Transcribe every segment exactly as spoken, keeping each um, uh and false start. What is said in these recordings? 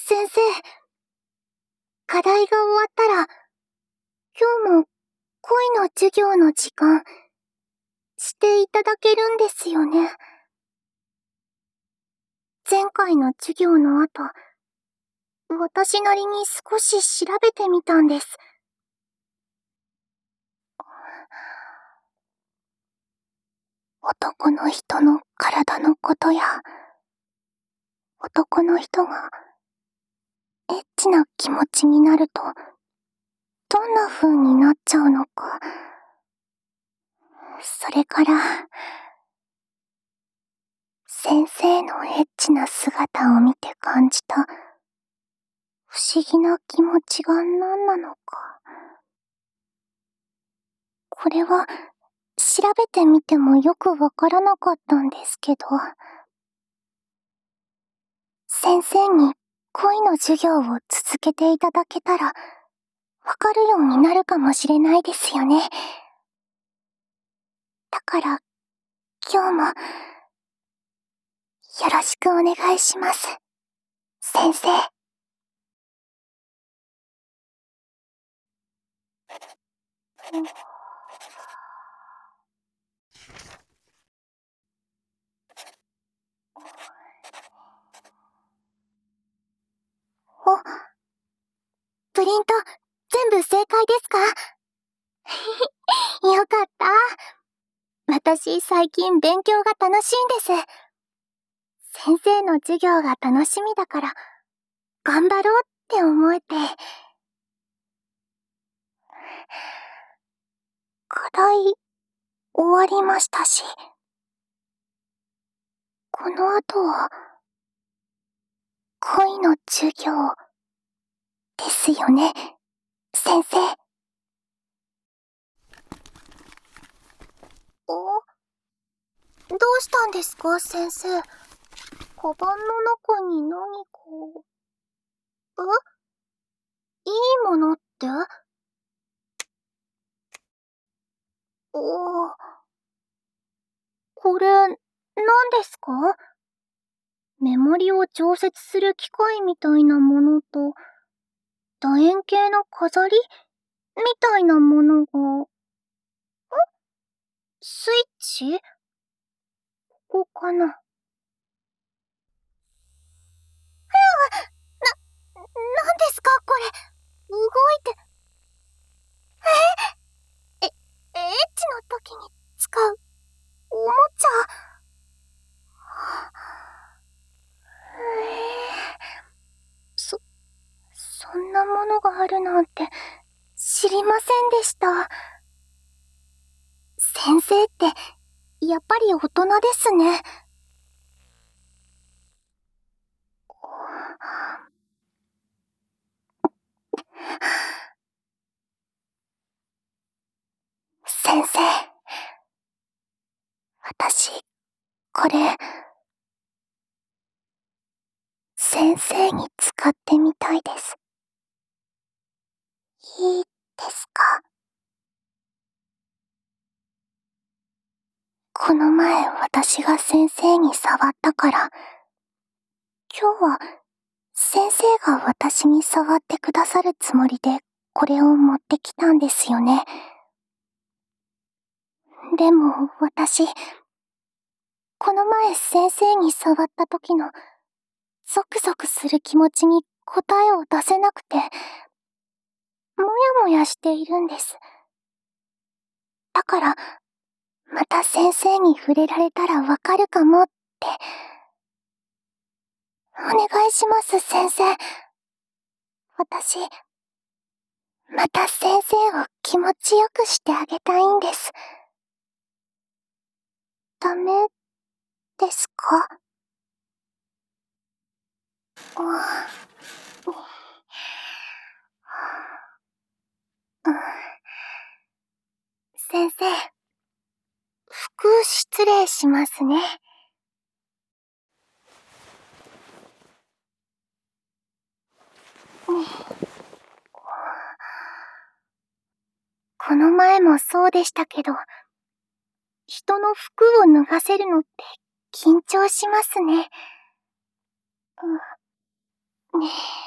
先生、課題が終わったら、今日も恋の授業の時間、していただけるんですよね。前回の授業の後、私なりに少し調べてみたんです。男の人の体のことや、男の人がエッチな気持ちになると、どんな風になっちゃうのか。それから、先生のエッチな姿を見て感じた、不思議な気持ちが何なのか。これは、調べてみてもよくわからなかったんですけど、先生に恋の授業を続けていただけたら、わかるようになるかもしれないですよね。だから、今日も、よろしくお願いします、先生。お、プリント、全部正解ですか？よかった。私、最近勉強が楽しいんです。先生の授業が楽しみだから、頑張ろうって思えて。課題、終わりましたし。この後は、恋の授業、ですよね、先生。お？どうしたんですか、先生。カバンの中に何か。え？いいものって？おー。これ、何ですか？メモリを調節する機械みたいなものと、楕円形の飾りみたいなものが。ん？スイッチ？ここかな。ふぅ、な、なんですかこれ。動いて。え？え、エッチの時に使う、おもちゃ。へえ。そ、そんなものがあるなんて、知りませんでした。先生って、やっぱり大人ですね。先生。私、これ、先生に使ってみたいです。いいですか？この前私が先生に触ったから、今日は先生が私に触ってくださるつもりでこれを持ってきたんですよね。でも私、この前先生に触った時のゾクゾクする気持ちに答えを出せなくて、もやもやしているんです。だから、また先生に触れられたらわかるかもって。お願いします、先生。私、また先生を気持ちよくしてあげたいんです。ダメですか？先生、服失礼しますね。この前もそうでしたけど、人の服を脱がせるのって緊張しますね。うん、ねえ。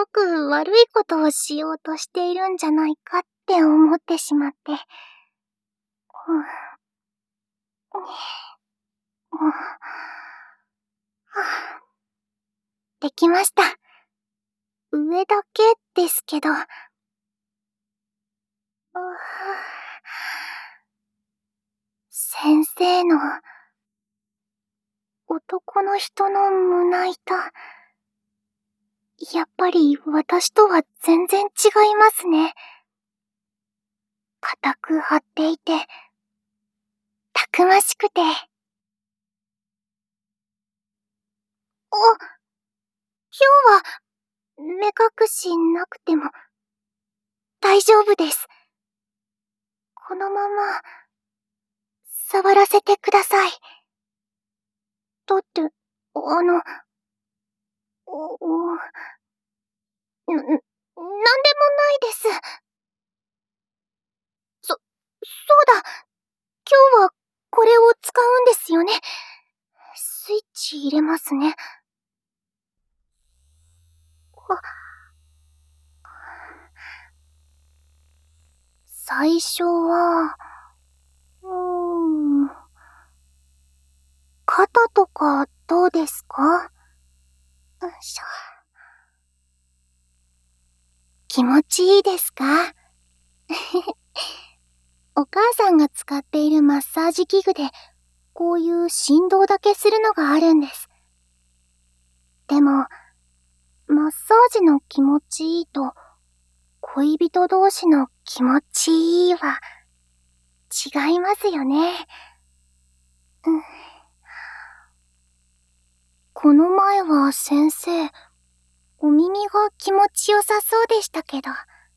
く悪いことをしようとしているんじゃないかって思ってしまって。うん、うん、できました。上だけですけど。先生の男の人の胸板、やっぱり私とは全然違いますね。固く張っていて、たくましくて。あ、今日は目隠しなくても大丈夫です。このまま触らせてください。だって、あの、お、お、な、なんでもないです。そ、そうだ。今日はこれを使うんですよね。スイッチ入れますね。あ、最初は、うーん、肩とかどうですか？よいしょ。気持ちいいですか？お母さんが使っているマッサージ器具で、こういう振動だけするのがあるんです。でも、マッサージの気持ちいいと、恋人同士の気持ちいいは、違いますよね。うん。この前は先生、お耳が気持ちよさそうでしたけど。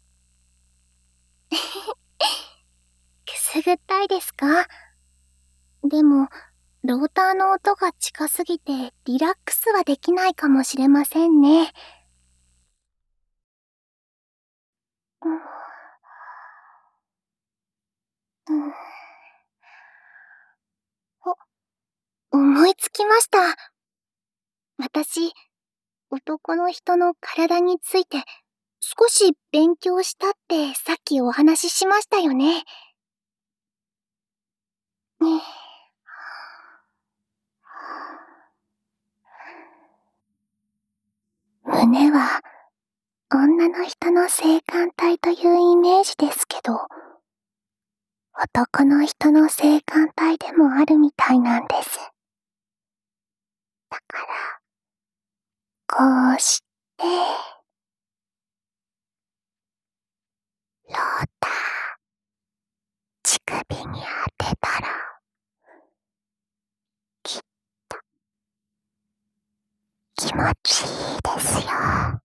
くすぐったいですか？でも、ローターの音が近すぎてリラックスはできないかもしれませんね。うん、うん、お、思いつきました。私、男の人の体について少し勉強したってさっきお話ししましたよね。ね、胸は女の人の性感帯というイメージですけど、男の人の性感帯でもあるみたいなんです。だから、こうして、ローター、乳首に当てたら、きっと気持ちいいですよ。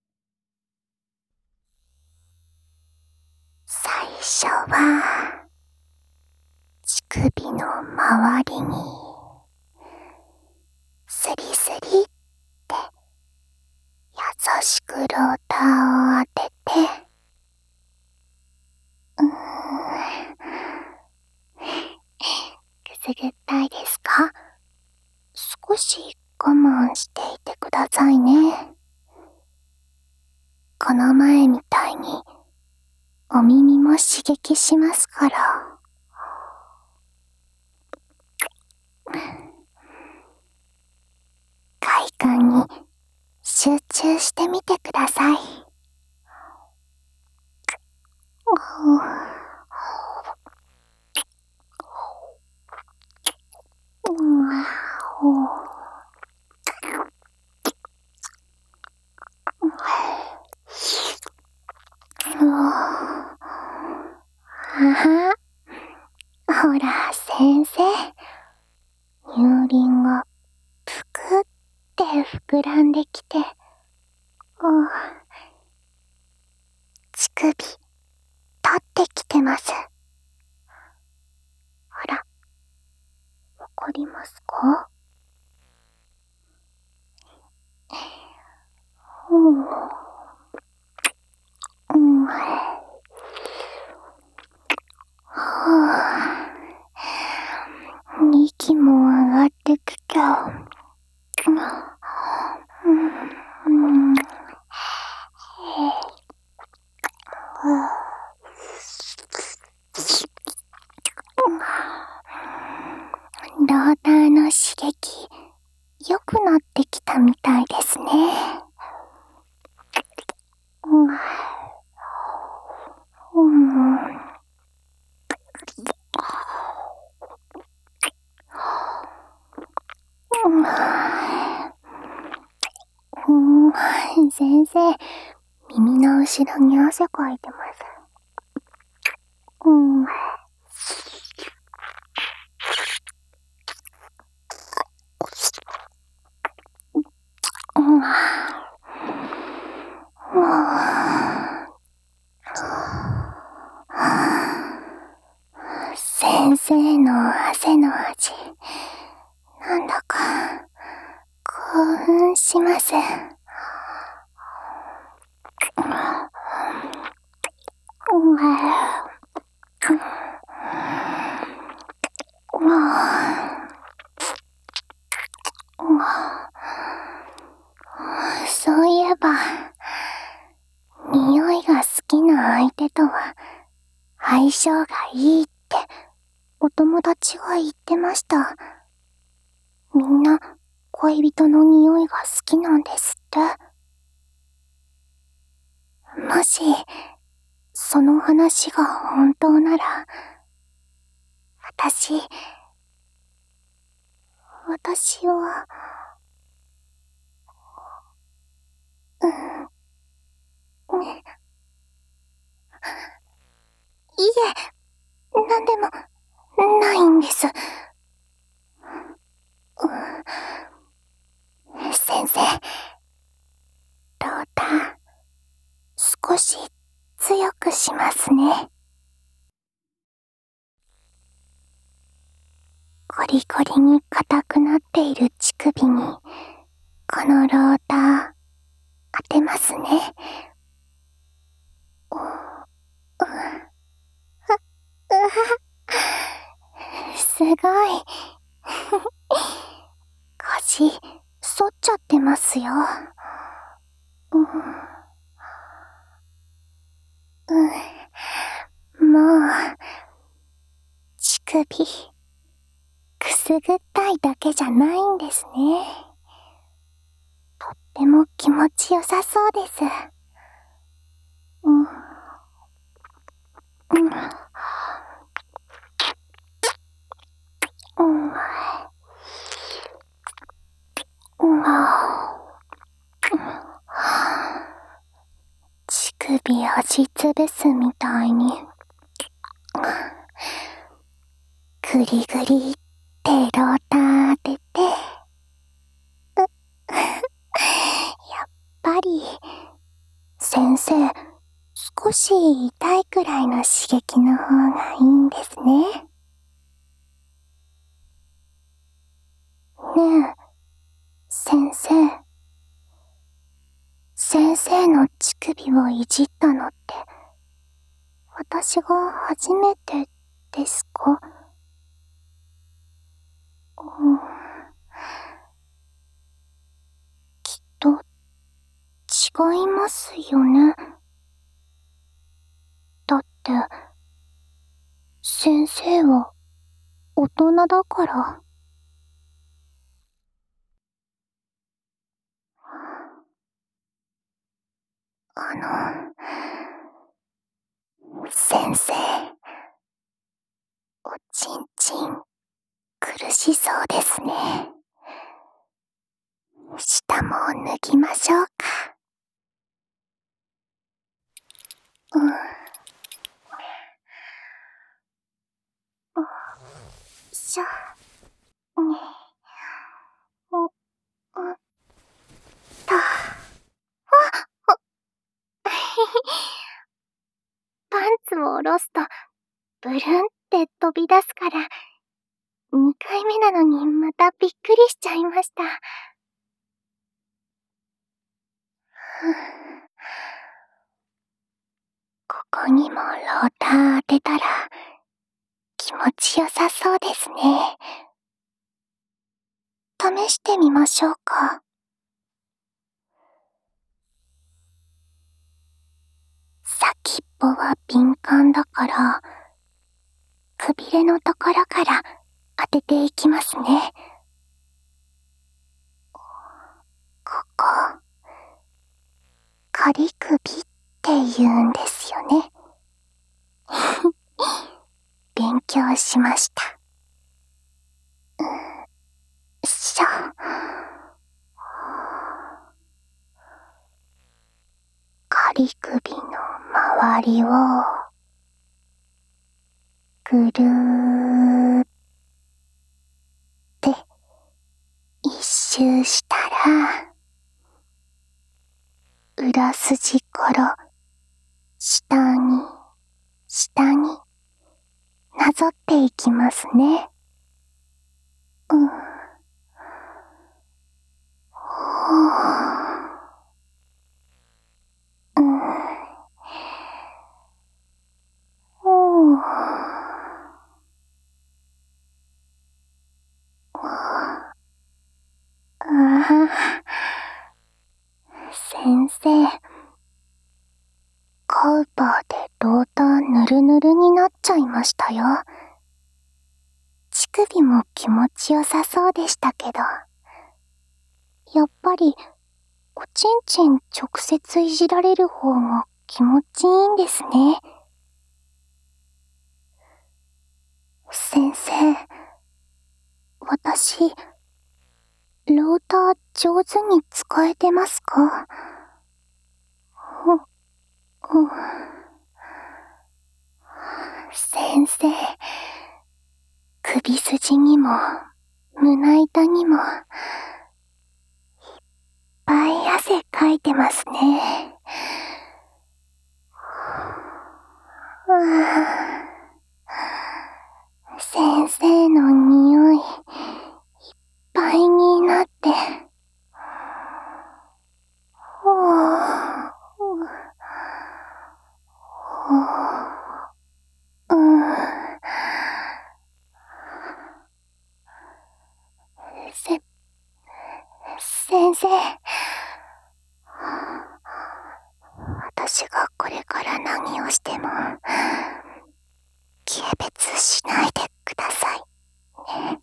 最初は、乳首の周りに、スリスリって優しくローターを当てて、うーん、くすぐったいですか？少し我慢していてくださいね。この前みたいにお耳も刺激しますから。快感に集中してみてください。ああ、ほら先生、乳輪がぷくって膨らんできて、乳首立ってきてます。あら、わかりますか？うん、うん、はあ、息も上がってきちゃう。うん、うん、へローターの刺激、良くなってきたみたいですね。うん。うん。うん、先生、耳の後ろに汗かいてます。うん。うん。先生の汗の味、なんだか興奮します。そういえば、匂いが好きな相手とは相性がいいってお友達が言ってました。みんな恋人の匂いが好きなんですって。もし、その話が本当なら、私、私は、うん、ね。いえ、なんでも、ないんです。うん、先生、ローター、少し強くしますね。ゴリゴリに硬くなっている乳首に、このローター、当てますね。う、う、うわ、すごい。腰、反っちゃってますよ。うん、うん、もう、乳首、くすぐったいだけじゃないんですね。とっても気持ちよさそうです。うん、うん、うん、うん、乳首押しつぶすみたいに、グリグリってローター当てて、やっぱり、先生、少し痛いくらいの刺激の方がいいんですね。ねえ、先生。先生の乳首をいじったのって、私が初めてですか？うん、きっと、違いますよね。だって、先生は、大人だから。あの、先生、おちんちん、苦しそうですね。下も脱ぎましょうか。うん。よいしょ。ね。うん、うん、と。あっ、パンツを下ろすと、ブルンって飛び出すから、にかいめなのにまたびっくりしちゃいました。ここにもローター当てたら、気持ちよさそうですね。試してみましょうか。先っぽは敏感だから、くびれのところから当てていきますね。ここ、仮首って言うんですよね。勉強しました。よいしょ。仮首の周りをぐるーって一周したら、裏筋から下に下になぞっていきますね。うん。ほう。うん。ほう。ああ。先生、カウパーでローターぬるぬるになっちゃいましたよ。乳首も気持ちよさそうでしたけど、やっぱりおちんちん直接いじられる方が気持ちいいんですね。先生、私、ローター上手に使えてますか？う、うん。先生、首筋にも、胸板にも、いっぱい汗かいてますね。はあ、先生の匂い、いっぱいになって、ほう、ほう、うん。せ、先生、私がこれから何をしても、軽蔑しないでくださいね。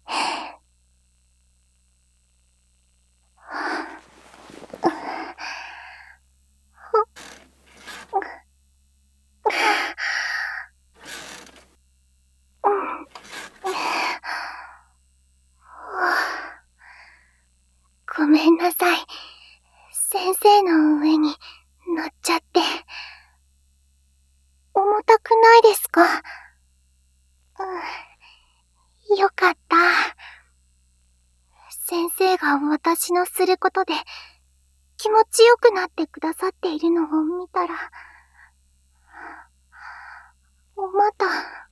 ごめんなさい。先生の上に乗っちゃって。重たくないですか？うん。よかった。先生が私のすることで気持ちよくなってくださっているのを見たら、お股、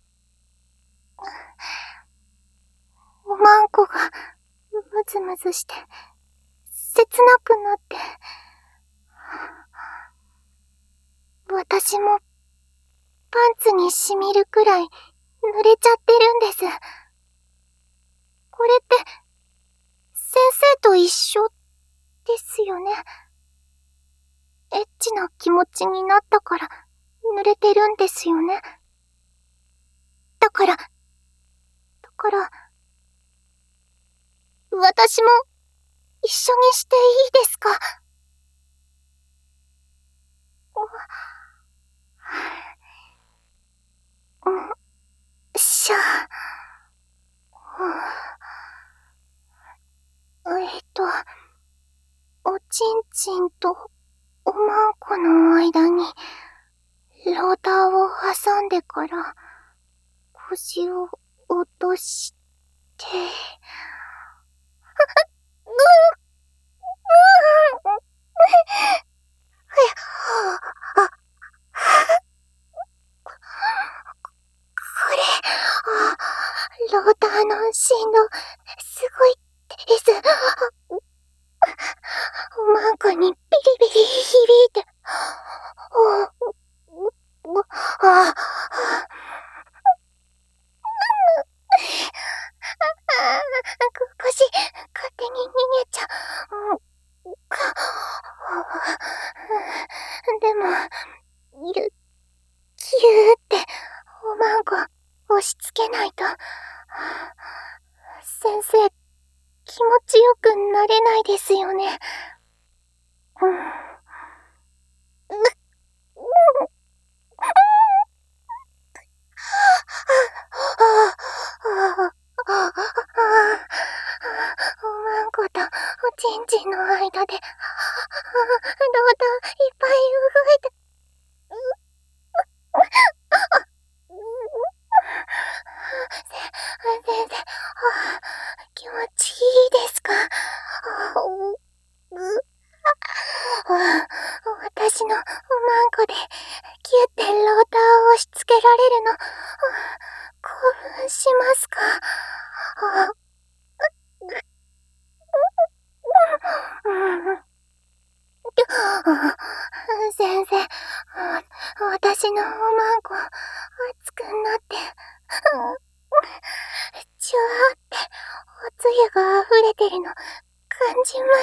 おまんこがムズムズして切なくなって、私もパンツに染みるくらい濡れちゃってるんです。これって先生と一緒ですよね。エッチな気持ちになったから濡れてるんですよね。だから、だから、私も一緒にしていいですか？うん、しゃあ、えっと、おちんちんとおまんこの間に、ローターを挟んでから、腰を落として、う、う、う、あ、これ、あ、ローターの振動、すごいです。おまんこにビリビリ響いて、お、お、あ、腰、勝手に逃げちゃう。でも、ぎゅ、ぎゅーって、おまんこ、押し付けないと、 生、気持ちよくなれないですよね。うん。おまんことおちんちんの間で、どうだいっぱい動いて、先生、気持ちいいですか？私のおまんこでキュってローターを押し付けられるの興奮しますか？先生、私のおまんこ熱くなってチュワーっておつゆが溢れてるの感じます。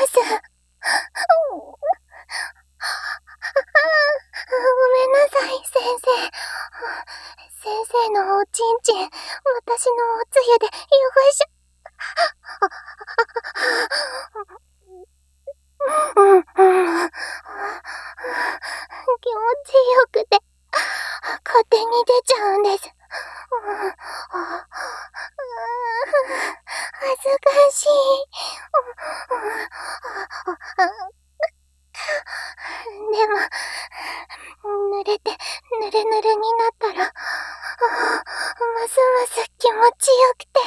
ごめんなさい、先生。先生のおちんちん、私のおつゆで汚しゃ。うんうん、気持ちよくて、勝手に出ちゃうんです。恥ずかしい。でも、濡れて、ぬるぬるになったら、ますます気持ちよくて。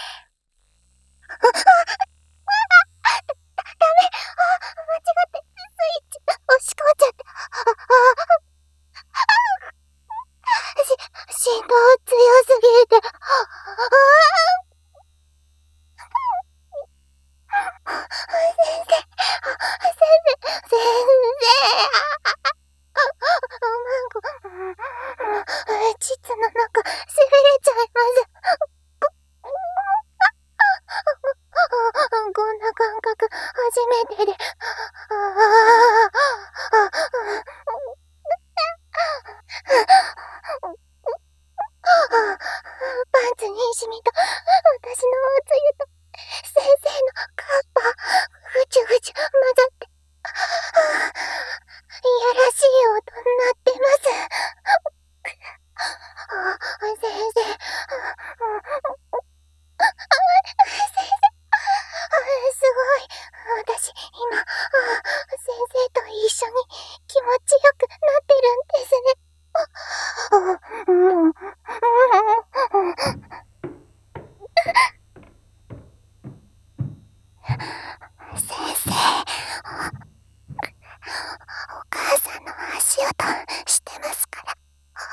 ダメ、間違ってスイッチ押し込んじゃって。し、振動強すぎて。先生、先生、先生。おまんこ、膣の中、しびれちゃいます。こんな感覚、初めてで。パンツに染みた私のおつゆと先生のカッパ、ぐちゅぐちゅ混ざって、いやらしい音になってます。先生、先生、すごい。私、今、先生と一緒に気持ちよくなってるんですね。先生、お母さんの足音してますから。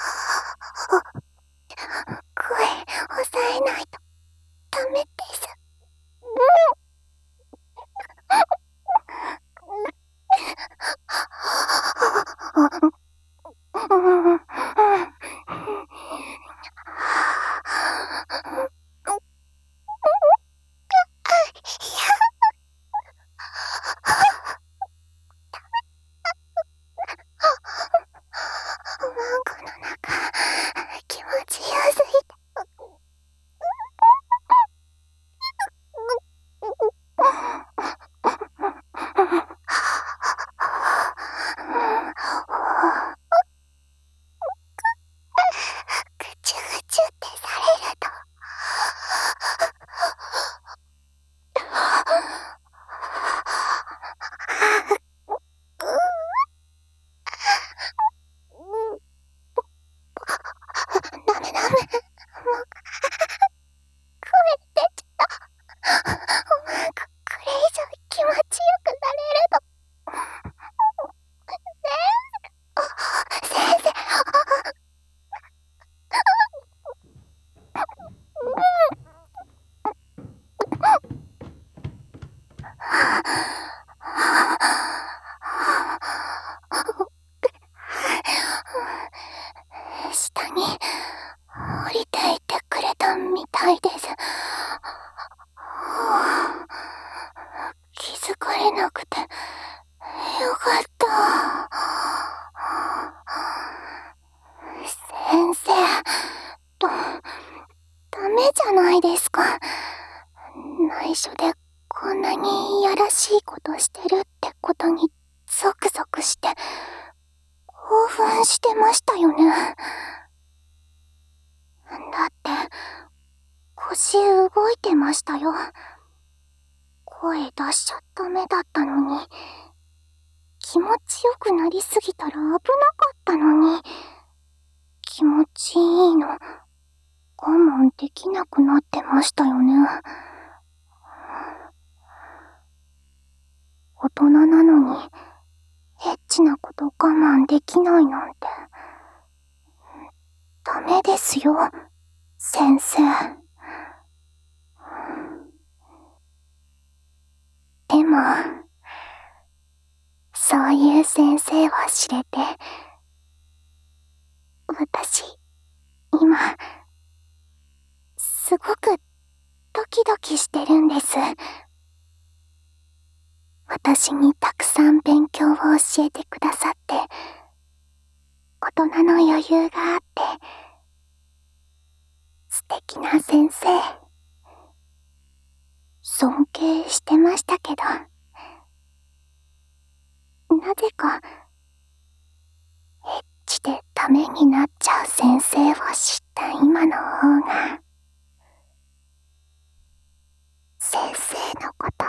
声抑えないとダメです。おまんこの中、気持ちよすぎて。ぐちゅぐちゅってされると。ダメダメ。もう、声出ちゃった。おまんこ、これ以上気持ちよくなれるの。先生、下に降りていてくれたみたいです。気づかれなくてよかった。先生、と、ダメじゃないですか。 内緒でこんなにいやらしいことしてるってことにゾクゾクして興奮してましたよね。だって腰動いてましたよ。声出しちゃダメだったのに、気持ちよくなりすぎたら危なかったのに、気持ちいいの我慢できなくなってましたよね。大人なのにエッチなこと我慢できないなんてダメですよ、先生。でもそういう先生を知れて、私今すごくドキドキしてるんです。私にたくさん勉強を教えてくださって、大人の余裕があって素敵な先生、尊敬してましたけど、なぜかエッチでダメになっちゃう先生を知った今の方が先生のこと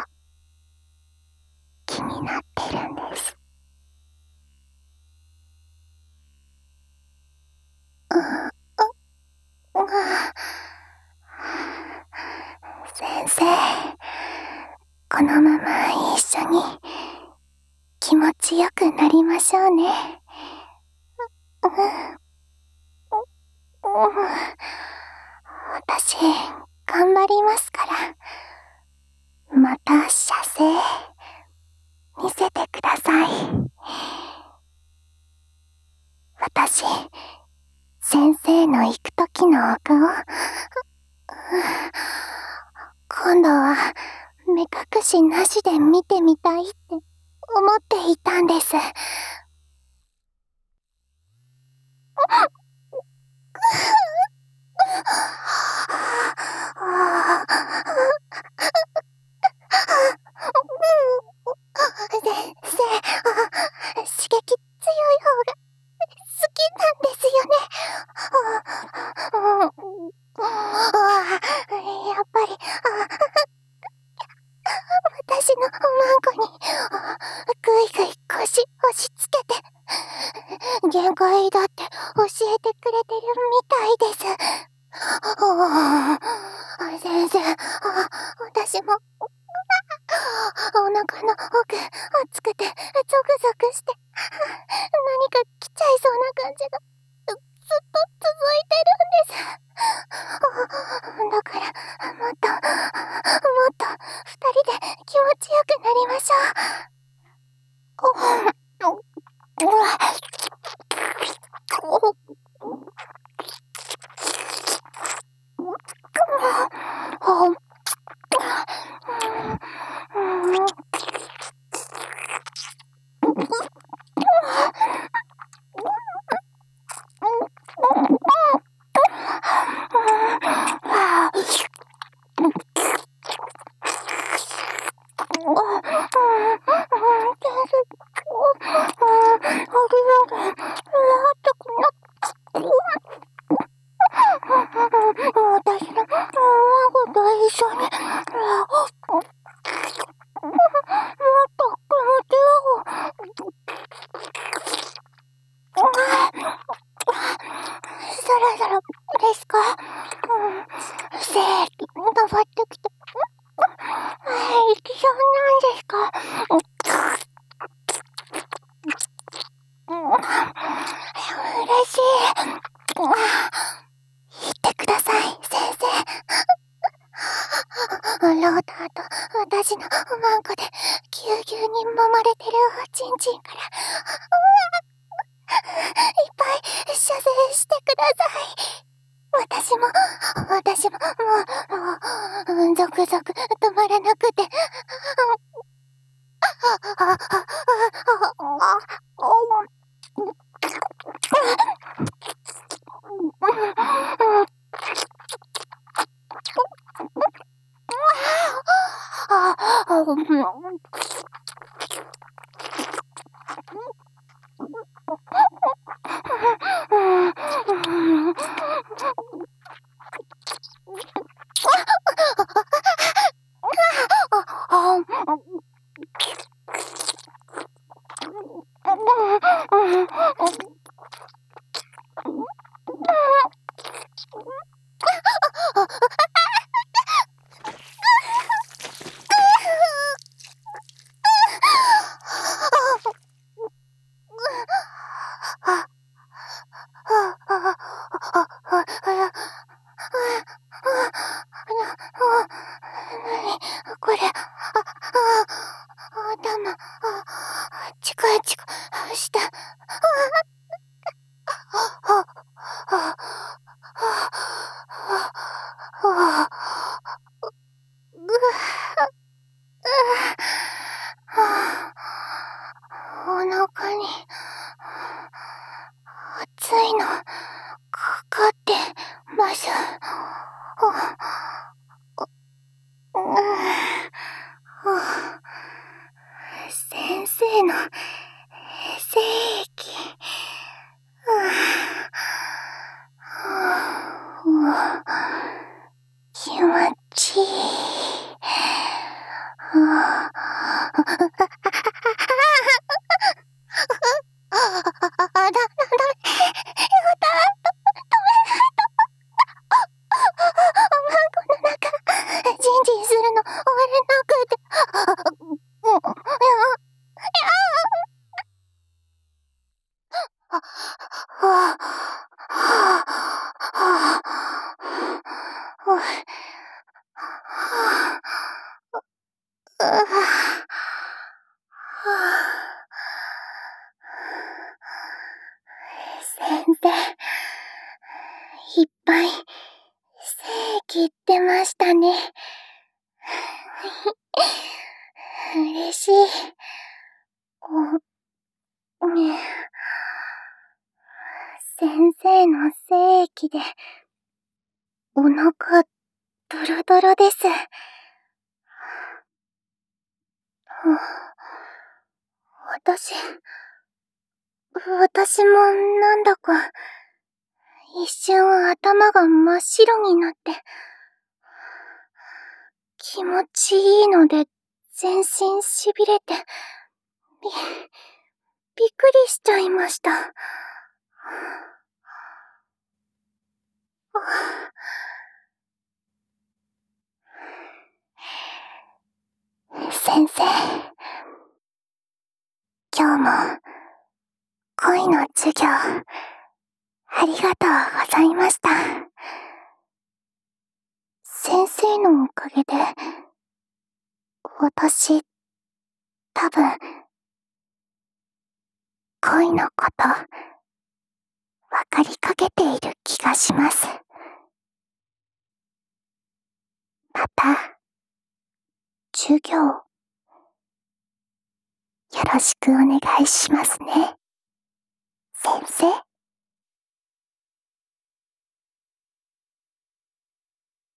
気になってるんです。う、う、う、先生、このまま一緒に気持ちよくなりましょうね。う、う、う、私頑張りますから、また射精見せてください。私、先生の行く時のお顔、今度は目隠しなしで見てみたいって思っていたんです。先生、刺激強い方が好きなんですよね。やっぱり私のマンコにぐいぐい腰押し付けて限界だって教えてくれてるみたいです。先生、私もお腹の奥熱くてゾクゾクして何か来ちゃいそうな感じがずっと続いてるんです。だからもっともっと二人で気持ちよくなりましょう。私のマンコでぎゅうぎゅうに揉まれてるおちんちんからいっぱい射精してください。私も私ももうもうゾクゾク止まらなくてこれ、あ、あ、頭、あ、チクチクした。あ、あ、あ、あ、お腹に熱いのかかってます。先生の精液。気持ちいい。ジンジンするの終わらなくて。先生、いっぱい精液出ましたね。嬉しい。お、ね、先生の精液でお腹ドロドロです。私、私もなんだか一瞬頭が真っ白になって気持ちいいので全身しびれてび、びっくりしちゃいました。先生、今日も恋の授業ありがとうございました。先生のおかげで私、多分恋のことわかりかけている気がします。また授業よろしくお願いしますね、先生。